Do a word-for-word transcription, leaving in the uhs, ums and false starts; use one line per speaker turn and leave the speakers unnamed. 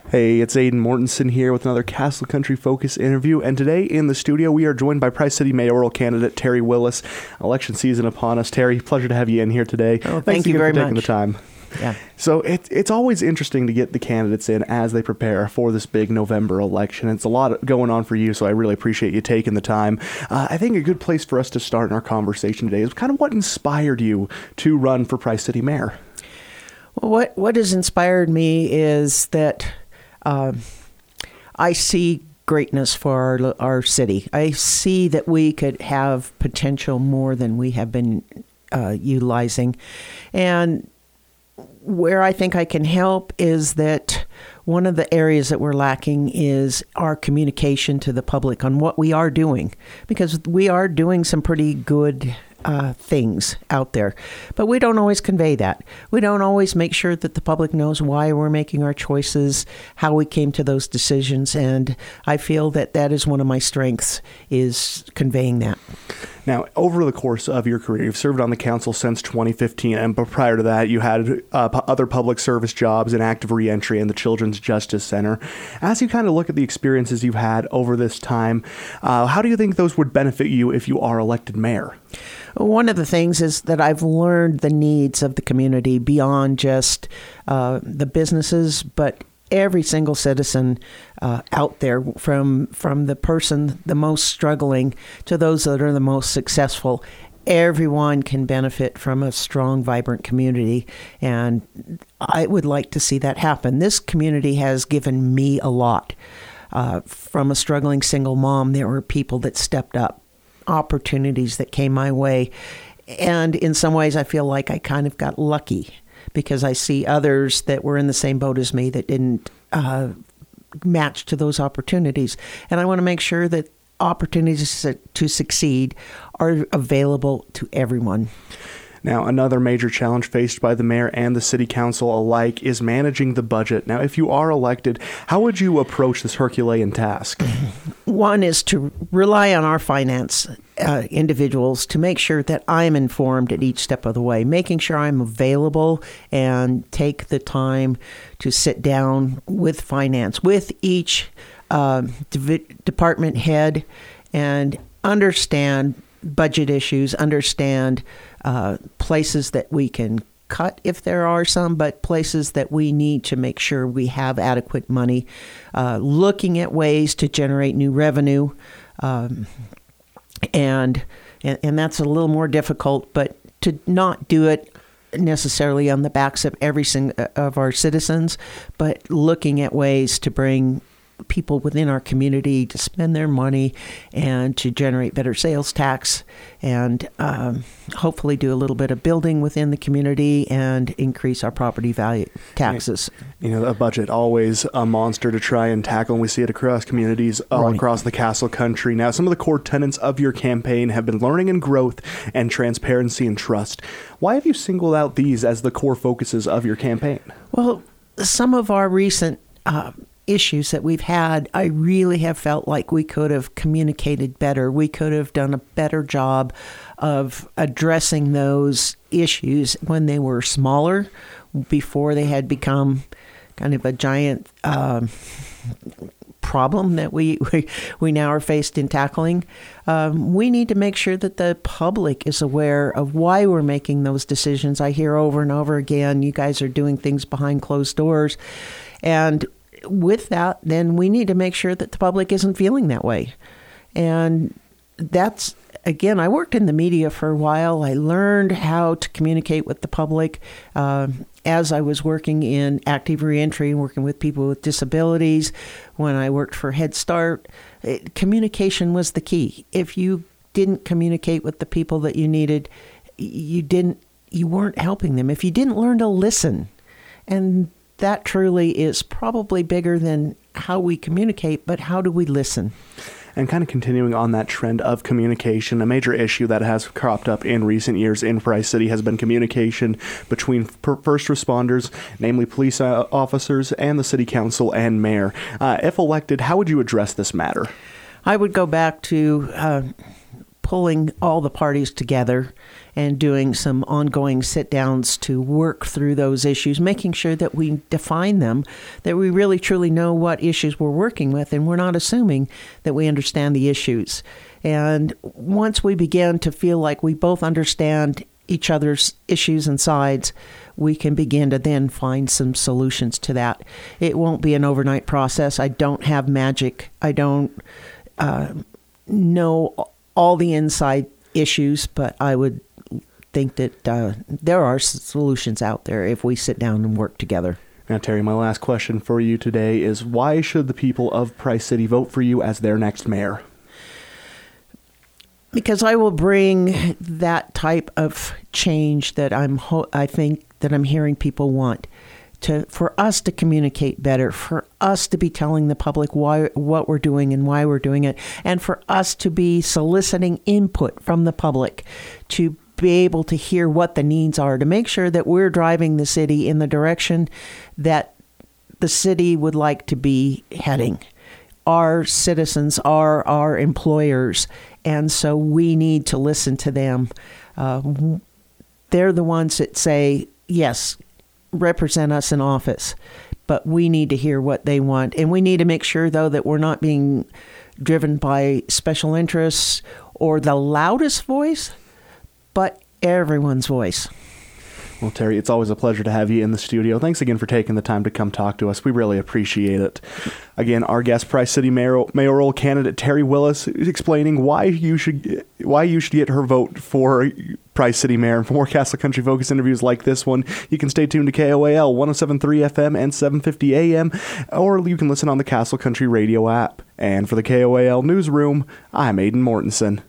Hey, it's Aiden Mortensen here with another Castle Country Focus interview, and today in the studio we are joined by Price City mayoral candidate Terry Willis. Election season upon us. Terry, pleasure to have you in here today.
Oh, thank you very
much for taking
much.
the time.
Yeah.
So it, it's always interesting to get the candidates in as they prepare for this big November election. It's a lot going on for you, so I really appreciate you taking the time. Uh, I think a good place for us to start in our conversation today is kind of what inspired you to run for Price City mayor.
Well, what what has inspired me is that uh, I see greatness for our our city. I see that we could have potential more than we have been uh, utilizing, and where I think I can help is that one of the areas that we're lacking is our communication to the public on what we are doing, because we are doing some pretty good uh, things out there, but we don't always convey that. We don't always make sure that the public knows why we're making our choices, how we came to those decisions, and I feel that that is one of my strengths, is conveying that.
Now, over the course of your career, you've served on the council since twenty fifteen, and prior to that, you had uh, p- other public service jobs in active reentry and the Children's Justice Center. As you kind of look at the experiences you've had over this time, uh, how do you think those would benefit you if you are elected mayor?
One of the things is that I've learned the needs of the community beyond just uh, the businesses, but every single citizen uh, out there, from from the person the most struggling to those that are the most successful. Everyone can benefit from a strong, vibrant community, and I would like to see that happen. This community has given me a lot. Uh, from a struggling single mom, there were people that stepped up, opportunities that came my way, and in some ways I feel like I kind of got lucky, because I see others that were in the same boat as me that didn't uh, match to those opportunities. And I want to make sure that opportunities to succeed are available to everyone.
Now, another major challenge faced by the mayor and the city council alike is managing the budget. Now, if you are elected, how would you approach this Herculean task?
One is to rely on our finance uh, individuals to make sure that I'm informed at each step of the way, making sure I'm available and take the time to sit down with finance, with each uh, div- department head, and understand budget issues, understand uh, places that we can cut if there are some, but places that we need to make sure we have adequate money, uh, looking at ways to generate new revenue. Um, and, and and that's a little more difficult, but to not do it necessarily on the backs of every single of our citizens, but looking at ways to bring people within our community to spend their money and to generate better sales tax, and um, hopefully do a little bit of building within the community and increase our property value taxes.
You know, a budget always a monster to try and tackle, and we see it across communities all
Right.
across the Castle Country. Now, some of the core tenets of your campaign have been learning and growth and transparency and trust. Why have you singled out these as the core focuses of your campaign?
Well, some of our recent uh, issues that we've had, I really have felt like we could have communicated better. We could have done a better job of addressing those issues when they were smaller, before they had become kind of a giant um, problem that we, we we now are faced in tackling. Um, we need to make sure that the public is aware of why we're making those decisions. I hear over and over again, you guys are doing things behind closed doors. And with that, then we need to make sure that the public isn't feeling that way. And that's, again, I worked in the media for a while. I learned how to communicate with the public uh, as I was working in active reentry, working with people with disabilities. When I worked for Head Start, it, communication was the key. If you didn't communicate with the people that you needed, you didn't, you weren't helping them. If you didn't learn to listen, and that truly is probably bigger than how we communicate, but how do we listen?
And kind of continuing on that trend of communication, a major issue that has cropped up in recent years in Price City has been communication between per- first responders, namely police uh, officers, and the city council and mayor. Uh, if elected, how would you address this matter?
I would go back to uh, pulling all the parties together and doing some ongoing sit-downs to work through those issues, making sure that we define them, that we really truly know what issues we're working with, and we're not assuming that we understand the issues. And once we begin to feel like we both understand each other's issues and sides, we can begin to then find some solutions to that. It won't be an overnight process. I don't have magic. I don't uh, know all the inside issues, but I would think that uh, there are solutions out there if we sit down and work together.
Now, Terry, my last question for you today is, why should the people of Price City vote for you as their next mayor?
Because I will bring that type of change that I'm, ho- I think that I'm hearing people want. To, for us to communicate better, for us to be telling the public why what we're doing and why we're doing it, and for us to be soliciting input from the public to be able to hear what the needs are, to make sure that we're driving the city in the direction that the city would like to be heading. Our citizens are our employers, and so we need to listen to them. Uh, they're the ones that say, yes, represent us in office, but we need to hear what they want. And we need to make sure, though, that we're not being driven by special interests or the loudest voice, but everyone's voice.
Well, Terry, it's always a pleasure to have you in the studio. Thanks again for taking the time to come talk to us. We really appreciate it. Again, our guest, Price City Mayor, mayoral candidate Terry Willis, is explaining why you should why you should get her vote for Price City Mayor. And for more Castle Country Focus interviews like this one, you can stay tuned to K O A L one oh seven point three F M and seven fifty A M, or you can listen on the Castle Country Radio app. And for the K O A L Newsroom, I'm Aidan Mortensen.